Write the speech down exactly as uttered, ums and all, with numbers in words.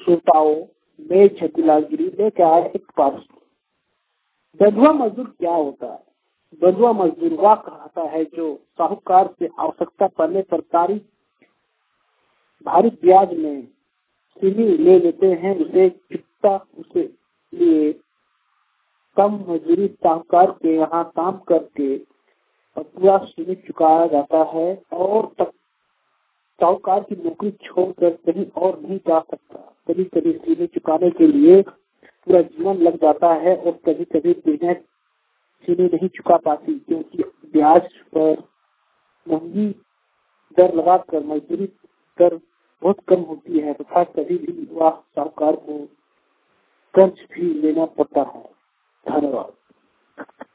श्रोताओं, मैं छतीलाल गिरी लेके आए एक पाठ। बंधुआ मजदूर क्या होता है? बंधुआ मजदूर वह कहता है जो साहूकार से आवश्यकता पड़ने पर कारी भारी ब्याज में चीनी ले लेते हैं, उसे चुकता उसे लिए कम मजदूरी साहूकार के यहाँ काम करके पूरा चीनी चुकाया जाता है और तक साहूकार की नौकरी छोड़कर कहीं और नहीं जा सकता। कभी कभी चीनी चुकाने के लिए पूरा जीवन लग जाता है और कभी कभी बिजनेस चीनी नहीं चुका पाती, क्योंकि ब्याज पर महंगी दर लगाकर मजदूरी दर बहुत कम होती है तथा कभी भी वह साहूकार को कर्ज भी लेना पड़ता है। धन्यवाद।